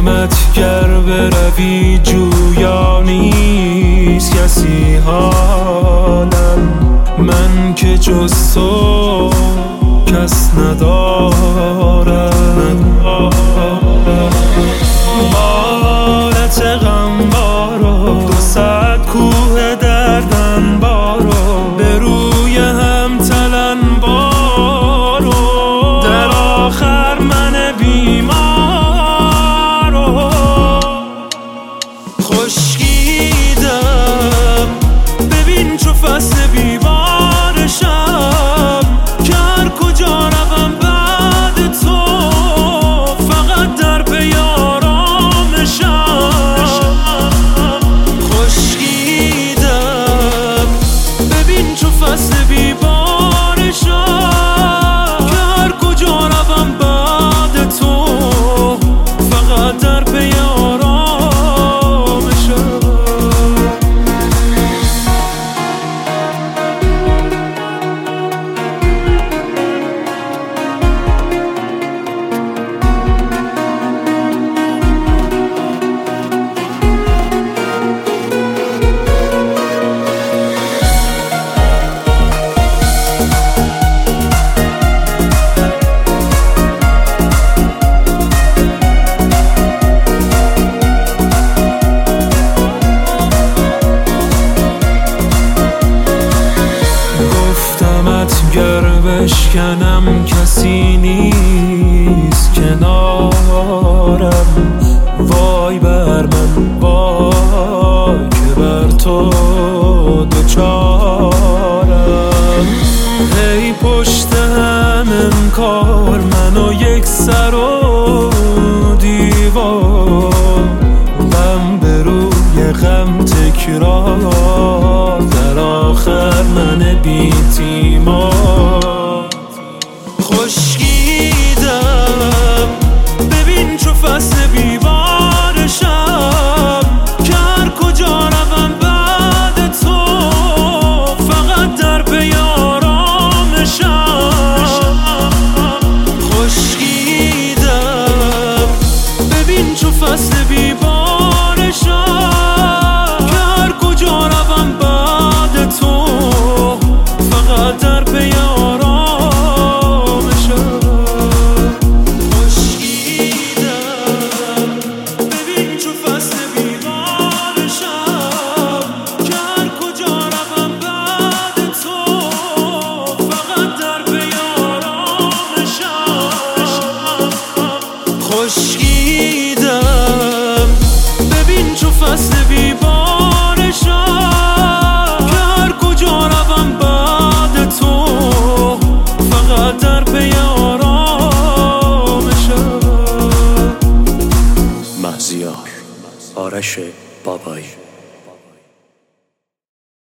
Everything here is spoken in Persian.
گفتمت گر بروی جویا نیست کسی حالم، من که جز تو کس ندارم. بالت غمبارو 200 کوه دردن بارو به روی هم تلن بارو، در آخر من بیمارو خشکیدم. ببین چو فصل بیبارشم که هر کجا روم بعد تو فقط در پی آرامشم. خشکیدم. ببین چو فصل بیبارشم که هر کجا روم بعد تو فقط در پی آرامشم. گر بشکنم کسی نیست کنارم، وای بر من وای که بر تو دوچارم. هی پشت هم انکار منو یک سر و دیوار، غم به روی غم تکرار، در آخر من بی تیمار. خشکیدم. ببین چو فصل بیبارشم که هر کجا روم بعد تو فقط در پی آرامشم. خشکیدم. ببین چو فصل بیبارشم که هر کجا روم بعد تو فقط در پی آرامشم. خشکیدم. ببین چو فصل بیبارشم که هر کجا روم بعد تو فقط در پی آرامشم. خشکیدم. ببین چو فصل بیبارشم که هر کجا روم بعد تو فقط در پی آرامشم. مهزیار آرش بابایی.